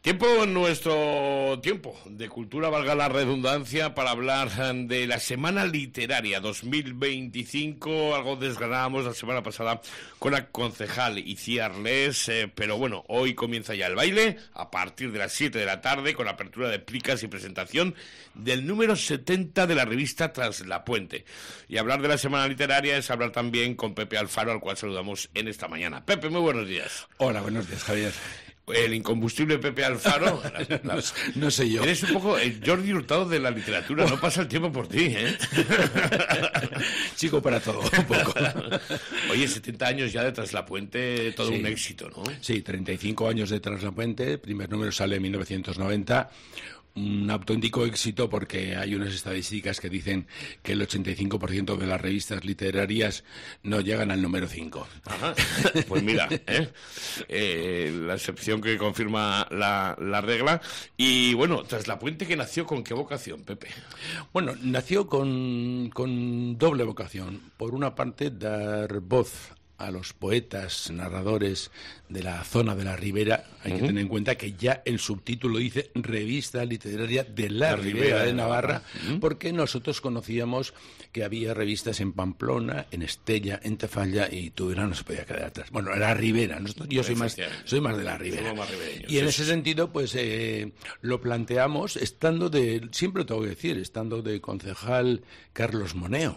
Tiempo, nuestro tiempo de cultura, valga la redundancia, para hablar de la Semana Literaria 2025. Algo desgranábamos la semana pasada con la concejal Icía Arlés, pero bueno, hoy comienza ya el baile a partir de las 7 de la tarde con la apertura de plicas y presentación del número 70 de la revista Traslapuente. Y hablar de la Semana Literaria es hablar también con Pepe Alfaro, al cual saludamos en esta mañana. Pepe, muy buenos días. Hola, buenos días, Javier. El incombustible Pepe Alfaro. No sé yo. Eres un poco el Jordi Hurtado de la literatura. No pasa el tiempo por ti, ¿eh? Chico para todo, un poco. Oye, 70 años ya de Traslapuente, todo un éxito, ¿no? Sí, 35 años de Traslapuente. El primer número sale en 1990. Un auténtico éxito porque hay unas estadísticas que dicen que el 85% de las revistas literarias no llegan al número 5. Ajá. Pues mira, la excepción que confirma la regla. Y bueno, Traslapuente, ¿que nació con qué vocación, Pepe? Bueno, nació con doble vocación. Por una parte, dar voz a los poetas, narradores de la zona de la Ribera. Hay que tener en cuenta que ya el subtítulo dice Revista Literaria de la Ribera de Navarra, porque nosotros conocíamos que había revistas en Pamplona, en Estella, en Tafalla, y Tudela no se podía quedar atrás. Bueno, la Ribera. Yo soy más de la Ribera. Y en ese sentido, pues lo planteamos siempre tengo que decir, estando de concejal Carlos Moneo.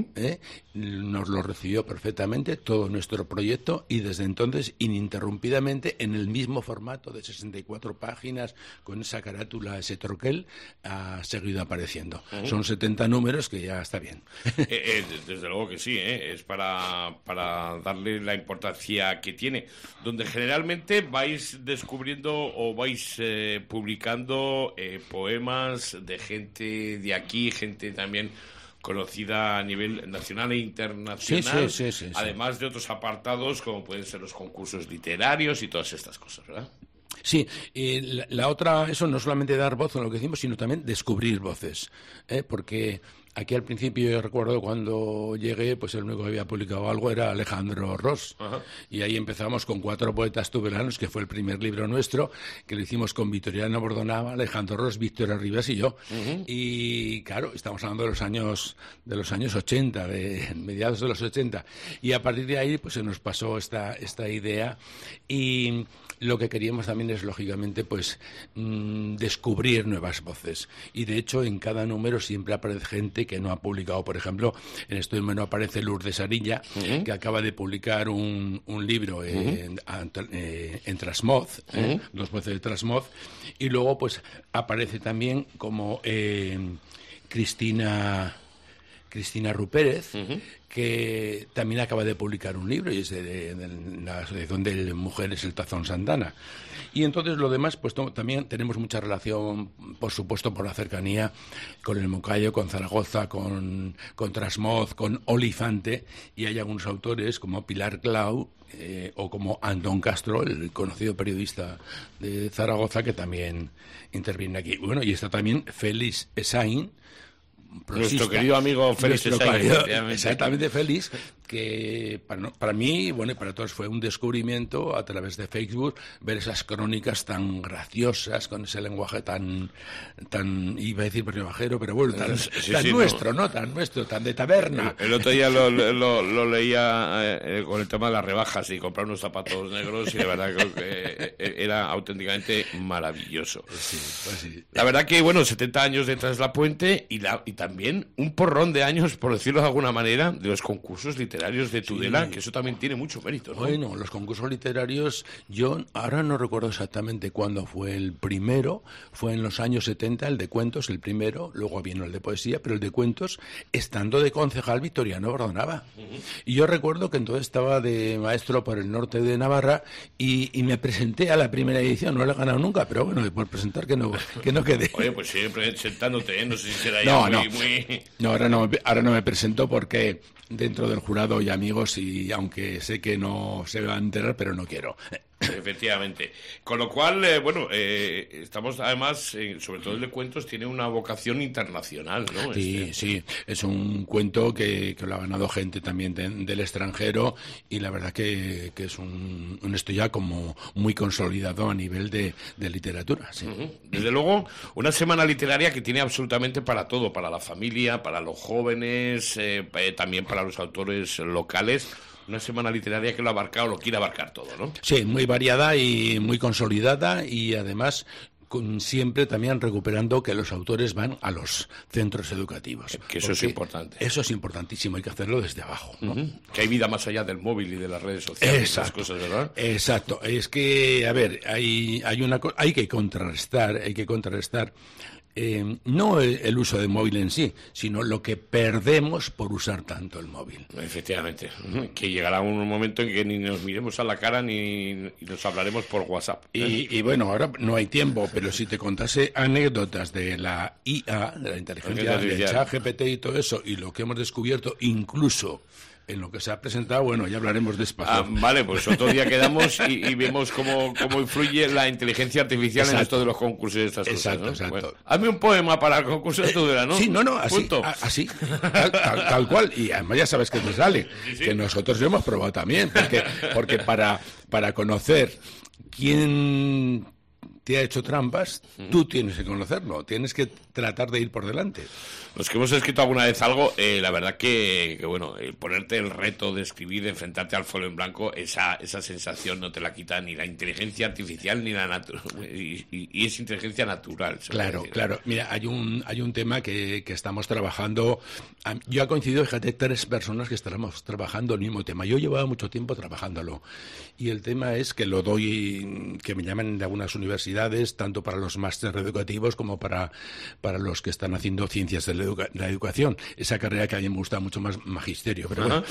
Nos lo recibió perfectamente todo nuestro proyecto y desde entonces ininterrumpidamente en el mismo formato de 64 páginas con esa carátula, ese troquel, ha seguido apareciendo. Son 70 números que ya está bien. Desde luego que sí, es para darle la importancia que tiene, donde generalmente vais descubriendo o vais publicando poemas de gente de aquí, gente también conocida a nivel nacional e internacional, sí, además de otros apartados como pueden ser los concursos literarios y todas estas cosas, ¿verdad? Sí, la otra, eso no solamente dar voz en lo que decimos, sino también descubrir voces, porque aquí al principio yo recuerdo cuando llegué, pues el único que había publicado algo era Alejandro Ros. Ajá. Y ahí empezamos con 4 poetas tubelanos, que fue el primer libro nuestro, que lo hicimos con Vitoriano Bordonaba, Alejandro Ros, Víctor Rivas y yo. Y claro, estamos hablando de los años 80, de mediados de los 80. Y a partir de ahí pues se nos pasó esta idea y lo que queríamos también es, lógicamente, pues descubrir nuevas voces. Y, de hecho, en cada número siempre aparece gente que no ha publicado. Por ejemplo, en este número aparece Lourdes Arilla, que acaba de publicar un libro en Trasmoz, 2 voces de Trasmoz. Y luego, pues, aparece también como Cristina Rupérez, que también acaba de publicar un libro y es de la Asociación de Mujeres El Tazón Santana. Y entonces lo demás, pues también tenemos mucha relación, por supuesto, por la cercanía con el Moncayo, con Zaragoza, con Trasmoz, con Olifante, y hay algunos autores como Pilar Clau o como Antón Castro, el conocido periodista de Zaragoza, que también interviene aquí. Bueno, y está también Félix Esain, nuestro querido amigo Félix Esain. Exactamente, Félix, que para mí, bueno, y para todos fue un descubrimiento a través de Facebook, ver esas crónicas tan graciosas, con ese lenguaje tan iba a decir bajero, pero bueno, tan nuestro, ¿no? Tan nuestro, tan de taberna. El otro día lo leía con el tema de las rebajas y comprar unos zapatos negros y de verdad creo que era auténticamente maravilloso. Sí, pues sí. La verdad que, bueno, 70 años de Traslapuente y también un porrón de años, por decirlo de alguna manera, de los concursos literarios de Tudela, que eso también tiene mucho mérito, ¿no? Bueno, los concursos literarios, yo ahora no recuerdo exactamente cuándo fue el primero, fue en los años 70, el de cuentos, el primero, luego vino el de poesía, pero el de cuentos, estando de concejal Vitoriano Bordonaba. Y yo recuerdo que entonces estaba de maestro por el norte de Navarra y me presenté a la primera edición, no la he ganado nunca, pero bueno, por presentar que no quedé. Oye, pues siempre sentándote, no sé si será ya muy... No, ahora no me presento porque dentro del jurado hay amigos y aunque sé que no se va a enterar, pero no quiero. Efectivamente. Con lo cual, estamos además, sobre todo el de cuentos, tiene una vocación internacional, ¿no? Sí, es un cuento que lo ha ganado gente también del extranjero y la verdad que es un esto ya como muy consolidado a nivel de literatura. Sí. Desde luego, una semana literaria que tiene absolutamente para todo, para la familia, para los jóvenes, también para los autores locales. Una semana literaria que lo ha abarcado, lo quiere abarcar todo, ¿no? Sí, muy variada y muy consolidada y además siempre también recuperando que los autores van a los centros educativos. Que eso es importante. Eso es importantísimo, hay que hacerlo desde abajo, ¿no? Que hay vida más allá del móvil y de las redes sociales. Esas cosas, ¿verdad? Exacto. Es que, a ver, hay que contrarrestar, no el uso del móvil en sí, sino lo que perdemos por usar tanto el móvil. Efectivamente, que llegará un momento en que ni nos miremos a la cara ni nos hablaremos por WhatsApp. Y bueno, ahora no hay tiempo, pero si te contase anécdotas de la IA, de la inteligencia artificial, del ChatGPT y todo eso, y lo que hemos descubierto incluso en lo que se ha presentado, bueno, ya hablaremos despacio. Vale, pues otro día quedamos y vemos cómo influye la inteligencia artificial en esto de los concursos y estas cosas, ¿no? Exacto. Bueno, hazme un poema para el concurso de Tudela, ¿no? Sí, así, tal cual. Y además ya sabes que te sale, sí. Que nosotros lo hemos probado también, porque para conocer quién te ha hecho trampas, tú tienes que conocerlo, tienes que tratar de ir por delante. Los que hemos escrito alguna vez algo, la verdad que bueno, ponerte el reto de escribir, de enfrentarte al folio en blanco, esa sensación no te la quita ni la inteligencia artificial ni la y es inteligencia natural. Claro. Mira, hay un tema que estamos trabajando. Yo he coincidido, fíjate, 3 personas que estamos trabajando el mismo tema. Yo llevaba mucho tiempo trabajándolo y el tema es que lo doy, que me llaman de algunas universidades, tanto para los másteres educativos como para los que están haciendo ciencias de la educación, esa carrera que a mí me gusta mucho más, magisterio, pero bueno,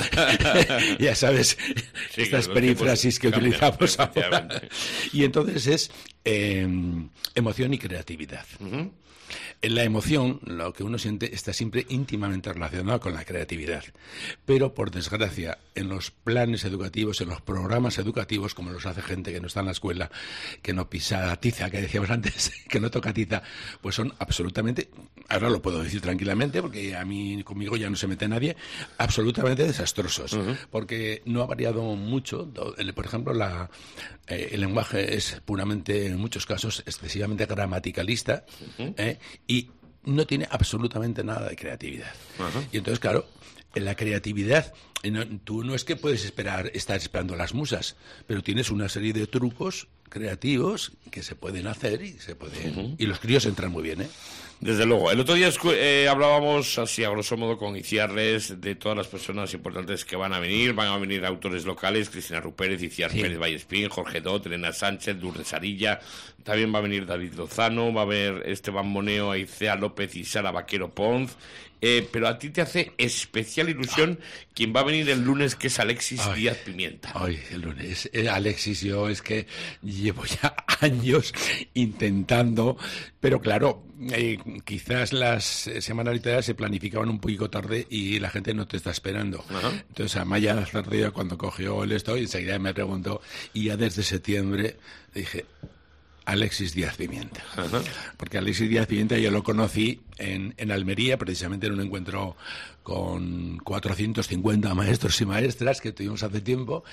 ya sabes, sí, estas perífrasis que utilizamos ahora. Y entonces es emoción y creatividad. En la emoción, lo que uno siente está siempre íntimamente relacionado con la creatividad. Pero, por desgracia, en los planes educativos, en los programas educativos, como los hace gente que no está en la escuela, que no pisa tiza, que decíamos antes, que no toca tiza, pues son absolutamente, ahora lo puedo decir tranquilamente, porque conmigo ya no se mete nadie, absolutamente desastrosos. Porque no ha variado mucho. Por ejemplo, el lenguaje es puramente, en muchos casos, excesivamente gramaticalista, y no tiene absolutamente nada de creatividad. Y entonces, claro, en la creatividad, tú no es que puedes estar esperando las musas, pero tienes una serie de trucos creativos que se pueden hacer y los críos entran muy bien, ¿eh? Desde luego. El otro día hablábamos así a grosso modo con Iciarles de todas las personas importantes que van a venir. Van a venir autores locales, Cristina Rupérez, Iciar Pérez Vallespín, Jorge Dot, Elena Sánchez, Lourdes Arilla. También va a venir David Lozano, va a haber Esteban Moneo, Aicea López y Sara Vaquero Ponz. Pero a ti te hace especial ilusión quien va a venir el lunes, que es Alexis Díaz Pimienta. El lunes. Alexis, yo es que llevo ya años intentando, pero claro, quizás las semanas literarias se planificaban un poquito tarde y la gente no te está esperando. Entonces, Amaya Zardía, cuando cogió el esto, enseguida me preguntó, y ya desde septiembre dije, Alexis Díaz Pimienta. Porque Alexis Díaz Pimienta yo lo conocí en Almería, precisamente en un encuentro con 450 maestros y maestras que tuvimos hace tiempo,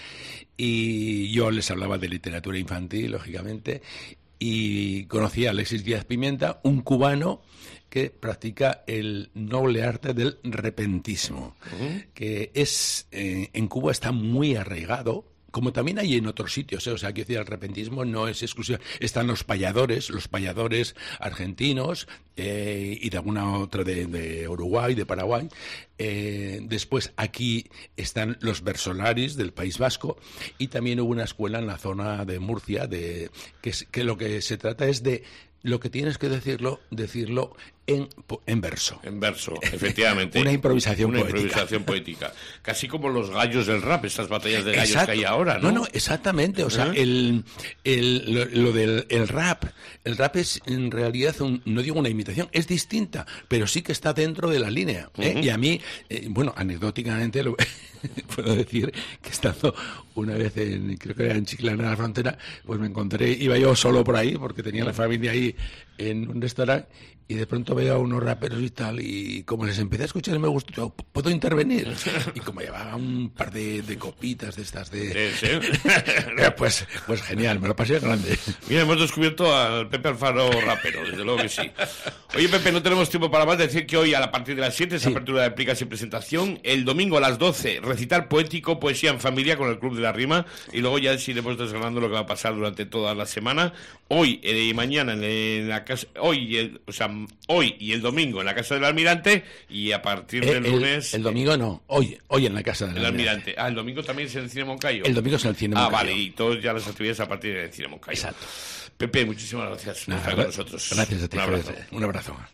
y yo les hablaba de literatura infantil, lógicamente, y conocí a Alexis Díaz Pimienta, un cubano que practica el noble arte del repentismo, que es en Cuba está muy arraigado, como también hay en otros sitios, o sea, quiero decir, el repentismo no es exclusivo. Están los payadores argentinos y de alguna otra de Uruguay, de Paraguay. Después aquí están los versolaris del País Vasco, y también hubo una escuela en la zona de Murcia que lo que se trata es de lo que tienes que decirlo en verso. En verso, efectivamente. Una improvisación poética. Una improvisación poética. Casi como los gallos del rap, estas batallas de gallos que hay ahora, ¿no? No, exactamente. O sea, lo del rap. El rap es, en realidad, no digo una imitación, es distinta, pero sí que está dentro de la línea. Y a mí, bueno, anecdóticamente, puedo decir que estando una vez creo que era en Chiclana de la Frontera, pues me encontré, iba yo solo por ahí, porque tenía la familia ahí en un restaurante, y de pronto veo a unos raperos y tal, y como les empecé a escuchar me gustó, yo, ¿puedo intervenir? Y como llevaba un par de copitas de estas de... Sí. pues genial, me lo pasé grande. Mira, hemos descubierto al Pepe Alfaro rapero, desde luego que sí. Oye, Pepe, no tenemos tiempo para más, decir que hoy a partir de las 7 es apertura de Explícase y presentación, el domingo a las 12 recital poético, poesía en familia con el Club de la Rima, y luego ya iremos desgranando lo que va a pasar durante toda la semana. Hoy y mañana en la casa, hoy y el domingo en la Casa del Almirante, y a partir del lunes... El domingo no, hoy en la Casa del Almirante. El domingo también es en el Cine Moncayo. El domingo es en el Cine Moncayo. Vale, y todas ya las actividades a partir del Cine Moncayo. Exacto. Pepe, muchísimas gracias por estar con nosotros. Gracias a ti. Un abrazo. Un abrazo.